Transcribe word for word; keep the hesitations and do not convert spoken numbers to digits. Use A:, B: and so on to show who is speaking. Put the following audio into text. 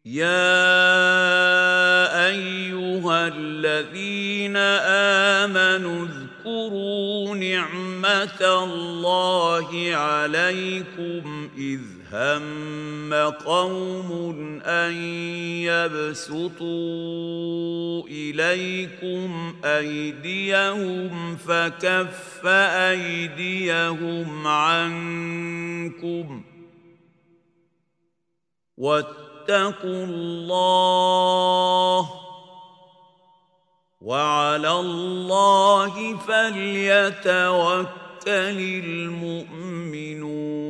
A: يا أيها الذين آمنوا اذكروا نعمة الله عليكم إذ هم قوم أن يبسطوا إليكم أيديهم فكف أيديهم عنكم واتقوا الله وعلى الله فليتوكل المؤمنون.